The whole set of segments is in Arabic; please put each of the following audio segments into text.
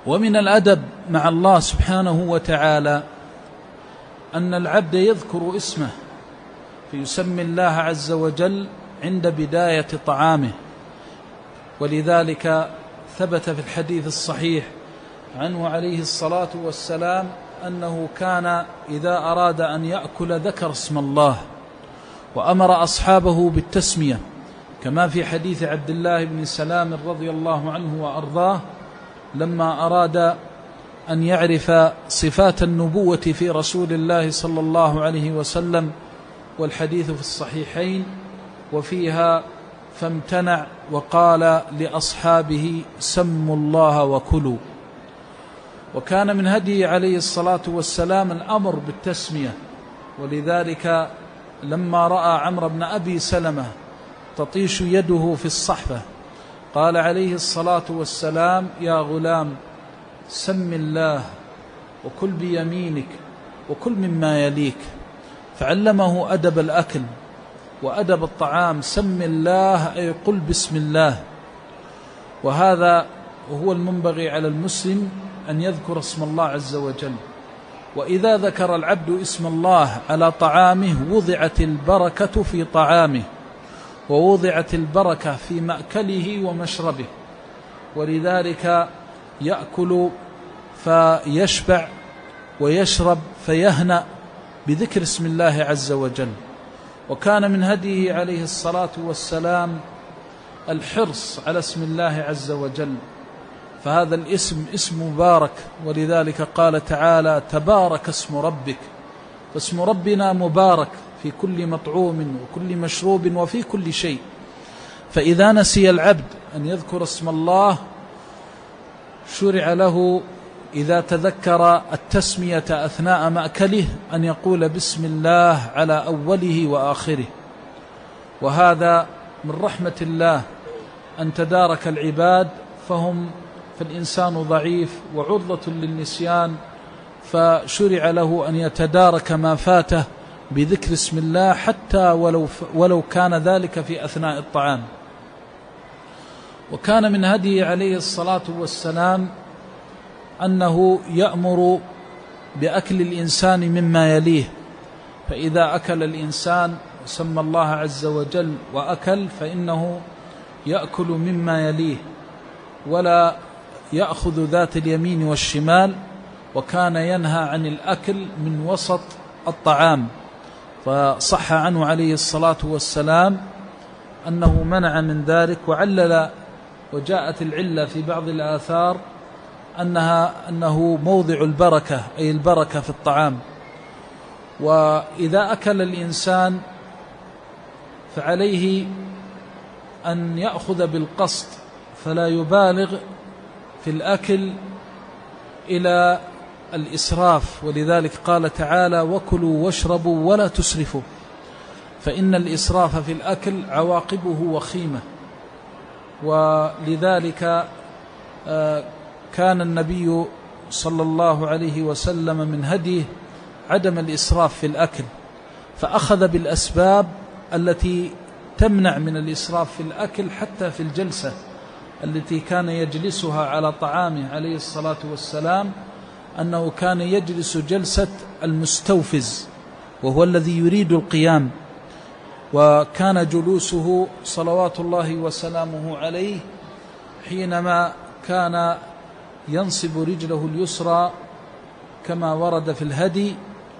ومن الأدب مع الله سبحانه وتعالى أن العبد يذكر اسمه فيسمي الله عز وجل عند بداية طعامه. ولذلك ثبت في الحديث الصحيح عنه عليه الصلاة والسلام أنه كان إذا أراد أن يأكل ذكر اسم الله، وأمر أصحابه بالتسمية، كما في حديث عبد الله بن سلام رضي الله عنه وأرضاه لما أراد أن يعرف صفات النبوة في رسول الله صلى الله عليه وسلم، والحديث في الصحيحين وفيها، فامتنع وقال لأصحابه سموا الله وكلوا. وكان من هديه عليه الصلاة والسلام الأمر بالتسمية، ولذلك لما رأى عمرو بن أبي سلمة تطيش يده في الصحفة قال عليه الصلاة والسلام يا غلام سم الله وكل بيمينك وكل مما يليك، فعلمه أدب الأكل وأدب الطعام. سم الله أي قل بسم الله. وهذا هو المنبغي على المسلم أن يذكر اسم الله عز وجل. وإذا ذكر العبد اسم الله على طعامه وضعت البركة في طعامه، ووضعت البركة في مأكله ومشربه، ولذلك يأكل فيشبع ويشرب فيهنأ بذكر اسم الله عز وجل. وكان من هديه عليه الصلاة والسلام الحرص على اسم الله عز وجل، فهذا الاسم اسم مبارك، ولذلك قال تعالى تبارك اسم ربك، فاسم ربنا مبارك في كل مطعوم وكل مشروب وفي كل شيء. فإذا نسي العبد أن يذكر اسم الله شرع له إذا تذكر التسمية أثناء مأكله أن يقول بسم الله على أوله وآخره. وهذا من رحمة الله أن تدارك العباد، فالإنسان ضعيف وعرضة للنسيان، فشرع له أن يتدارك ما فاته بذكر اسم الله حتى ولو كان ذلك في أثناء الطعام. وكان من هديه عليه الصلاة والسلام أنه يأمر بأكل الإنسان مما يليه، فإذا أكل الإنسان سمى الله عز وجل وأكل فإنه يأكل مما يليه ولا يأخذ ذات اليمين والشمال. وكان ينهى عن الأكل من وسط الطعام، فصح عنه عليه الصلاة والسلام أنه منع من ذلك، وعلل وجاءت العلة في بعض الآثار أنه موضع البركة، أي البركة في الطعام. وإذا أكل الإنسان فعليه أن يأخذ بالقصد فلا يبالغ في الأكل إلى الإسراف، ولذلك قال تعالى وكلوا واشربوا ولا تسرفوا، فإن الإسراف في الأكل عواقبه وخيمة. ولذلك كان النبي صلى الله عليه وسلم من هديه عدم الإسراف في الأكل، فأخذ بالأسباب التي تمنع من الإسراف في الأكل حتى في الجلسة التي كان يجلسها على طعامه عليه الصلاة والسلام، أنه كان يجلس جلسة المستوفز وهو الذي يريد القيام. وكان جلوسه صلوات الله وسلامه عليه حينما كان ينصب رجله اليسرى كما ورد في الهدي،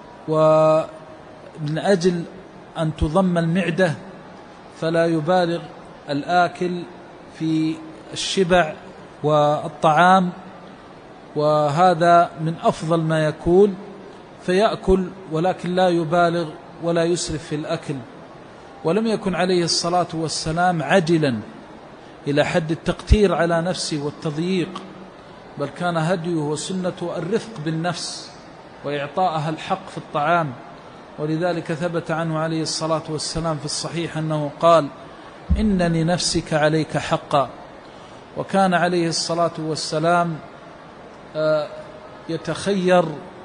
ومن أجل أن تضم المعدة فلا يبالغ الآكل في الشبع والطعام، وهذا من أفضل ما يكون، فيأكل ولكن لا يبالغ ولا يسرف في الأكل. ولم يكن عليه الصلاة والسلام عجلا إلى حد التقتير على نفسه والتضييق، بل كان هديه وسنته الرفق بالنفس وإعطاءها الحق في الطعام. ولذلك ثبت عنه عليه الصلاة والسلام في الصحيح أنه قال إن لنفسك عليك حقا. وكان عليه الصلاة والسلام يتخير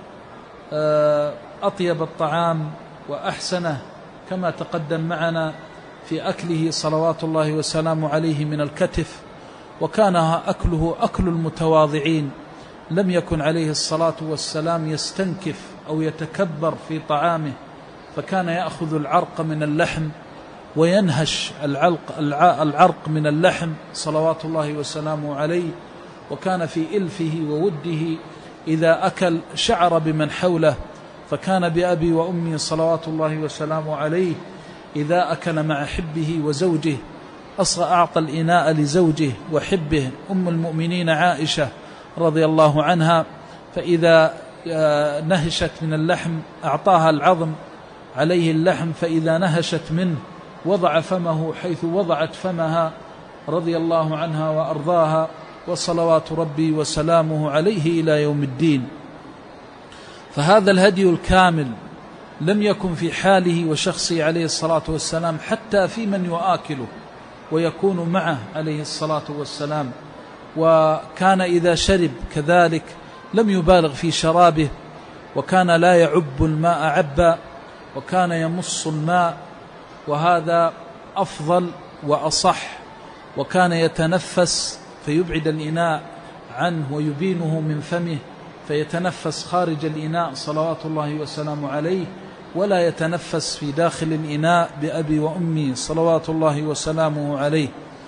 أطيب الطعام وأحسنه كما تقدم معنا في أكله صلوات الله وسلامه عليه من الكتف، وكان أكله أكل المتواضعين لم يكن عليه الصلاة والسلام يستنكف أو يتكبر في طعامه، فكان يأخذ العرق من اللحم وينهش العرق من اللحم صلوات الله وسلامه عليه. وكان في إلفه ووده إذا أكل شعر بمن حوله، فكان بأبي وأمي صلوات الله وسلامه عليه إذا أكل مع حبه وزوجه أعطى الإناء لزوجه وحبه أم المؤمنين عائشة رضي الله عنها، فإذا نهشت من اللحم أعطاها العظم عليه اللحم، فإذا نهشت منه وضع فمه حيث وضعت فمها رضي الله عنها وأرضاها، وصلوات ربي وسلامه عليه إلى يوم الدين. فهذا الهدي الكامل لم يكن في حاله وشخصه عليه الصلاة والسلام حتى في من يؤكله ويكون معه عليه الصلاة والسلام. وكان إذا شرب كذلك لم يبالغ في شرابه، وكان لا يعب الماء عبا، وكان يمص الماء، وهذا أفضل وأصح. وكان يتنفس فيبعد الإناء عنه ويبينه من فمه، فيتنفس خارج الإناء صلوات الله وسلامه عليه، ولا يتنفس في داخل الإناء بأبي وأمي صلوات الله وسلامه عليه.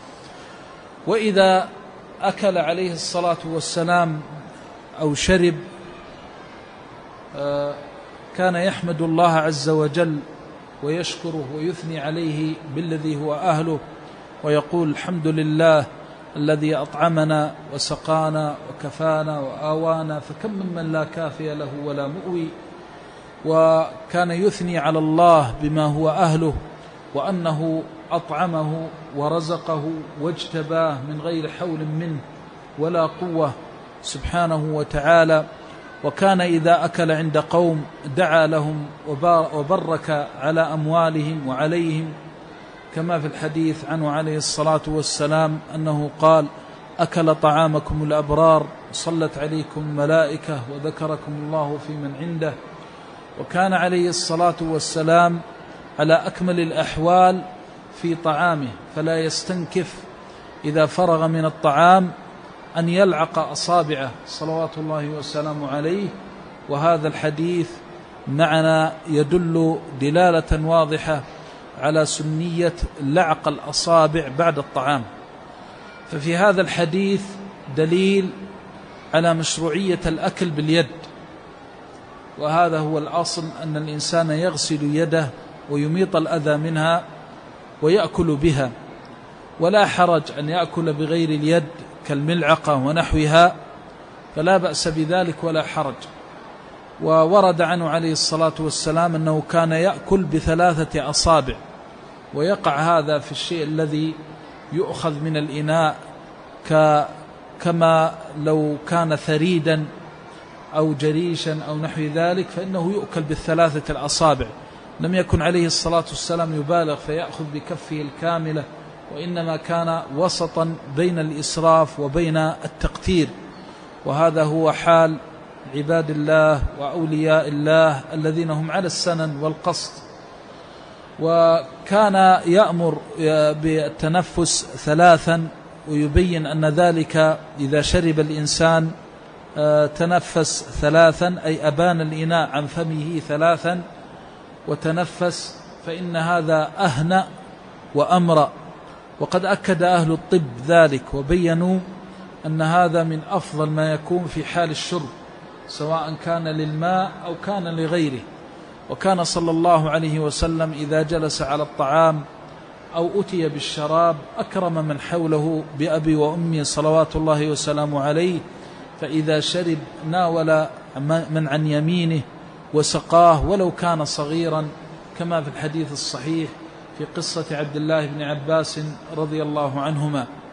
وإذا أكل عليه الصلاة والسلام أو شرب كان يحمد الله عز وجل ويشكره ويثني عليه بالذي هو أهله، ويقول الحمد لله الذي أطعمنا وسقانا وكفانا وآوانا، فكم ممن لا كافي له ولا مؤوي. وكان يثني على الله بما هو أهله، وأنه أطعمه ورزقه واجتباه من غير حول منه ولا قوة سبحانه وتعالى. وكان إذا أكل عند قوم دعا لهم وبرك على أموالهم وعليهم، كما في الحديث عنه عليه الصلاة والسلام أنه قال: أكل طعامكم الأبرار، صلت عليكم ملائكة، وذكركم الله في من عنده. وكان عليه الصلاة والسلام على أكمل الأحوال في طعامه، فلا يستنكف إذا فرغ من الطعام أن يلعق أصابعه صلوات الله وسلامه عليه. وهذا الحديث معنا يدل دلالة واضحة على سنية لعق الأصابع بعد الطعام. ففي هذا الحديث دليل على مشروعية الأكل باليد، وهذا هو الأصل، أن الإنسان يغسل يده ويميط الأذى منها ويأكل بها، ولا حرج أن يأكل بغير اليد كالملعقة ونحوها، فلا بأس بذلك ولا حرج. وورد عنه عليه الصلاة والسلام أنه كان يأكل ب3 أصابع، ويقع هذا في الشيء الذي يؤخذ من الإناء كما لو كان ثريدا أو جريشا أو نحو ذلك، فإنه يؤكل ب3 الأصابع. لم يكن عليه الصلاة والسلام يبالغ فيأخذ بكفه الكاملة، وإنما كان وسطا بين الإسراف وبين التقتير. وهذا هو حال عباد الله وأولياء الله الذين هم على السنن والقصد. وكان يأمر بالتنفس 3، ويبين أن ذلك إذا شرب الإنسان تنفس 3، أي أبان الإناء عن فمه 3 وتنفس، فإن هذا أهنأ وأمرأ. وقد أكد أهل الطب ذلك وبينوا أن هذا من أفضل ما يكون في حال الشرب، سواء كان للماء أو كان لغيره. وكان صلى الله عليه وسلم إذا جلس على الطعام أو أتي بالشراب أكرم من حوله بأبي وأمي صلوات الله وسلامه عليه، فإذا شرب ناول من عن يمينه وسقاه ولو كان صغيرا، كما في الحديث الصحيح في قصة عبد الله بن عباس رضي الله عنهما.